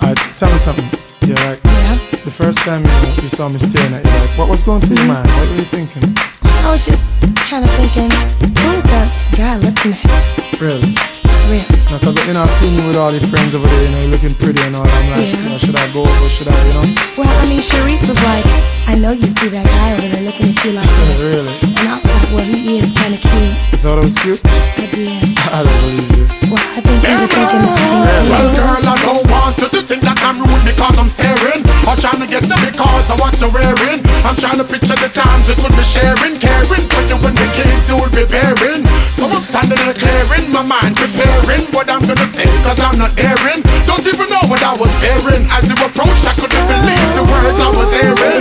Tell me something. Yeah, like, the first time you saw me staring at you, like, what was going through your mind? What were you thinking? I was just kind of thinking, who is that guy looking at? Really? Really? No, cause I've seen you with all your friends over there, you're looking pretty and all. I'm like, should I go over? Should I, Well, I mean, Sharice was like, I know you see that guy over there looking at you like that. Really? And I was like, well, he is kind of cute. You thought I was cute? I did. I don't believe you. Well, I think you were thinking the same thing. Well, girl, I don't want you to think that I'm rude because I'm staring, or trying to get to because of what you're wearing. I'm trying to picture the times we could be sharing, caring for you and the kids you'll be bearing. So I'm standing there clearing my mind, preparing what I'm gonna say, cause I'm not daring. Don't even know what I was fearing. As you approached, I couldn't believe the words I was hearing.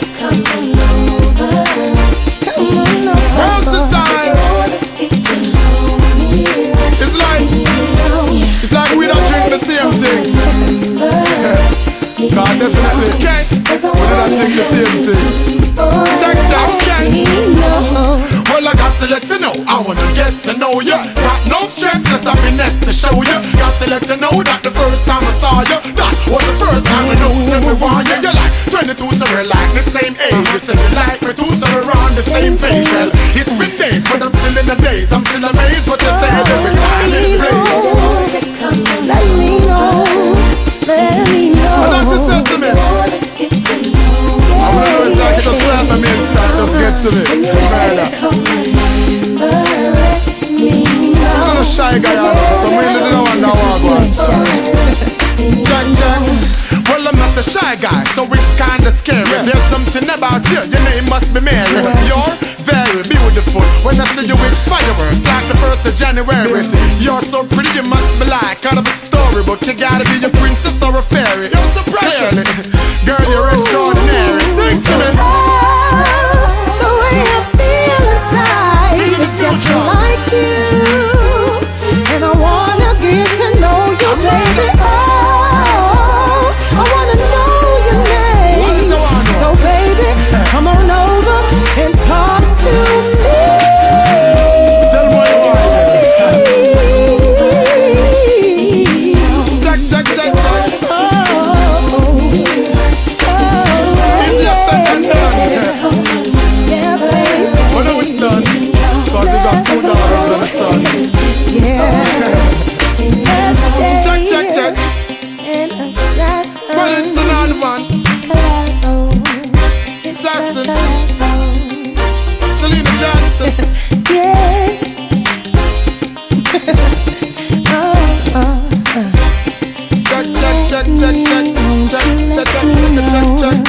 What's the time? It's like we don't drink the same thing. God, definitely. Okay. We don't drink the same thing. Check, okay. Well, I got to let you know, I wanna get to know you. Got no stress, just happiness to show you. Got to let you know that the first time I saw you, that was the first time I know said we want you. You're like 22, so we're like the same age. You said you like me too, so we're on the same page. Well, it's been days, but I'm still in the days. I'm still amazed what you said every time it plays. Let me know, let me know. And that you said to me, I wanna know it's like you just slap my main start, just get to me. I'm not a shy guy, so we really don't want that one. Jack. Well, I'm not a shy guy, so it's kinda scary. There's something about you, your name must be Mary. You're very beautiful. When I see you, it's fireworks like the 1st of January. You're so pretty, you must be like out of a storybook. You gotta be a princess or a fairy. You're so precious, girl, you're extraordinary. Sing to me. The way I feel inside is just like you, and I wanna get to know you, baby. Oh, I wanna know your name. So baby, come on over and talk to me. Tell me what you want. Check. Easier said than done. Yeah, baby. Well, now it's done, cause you got 2 daughters and a son. Yeah. Check. An assassin. Well, it's an odd one. Assassin. Selena Johnson. Yeah. Check.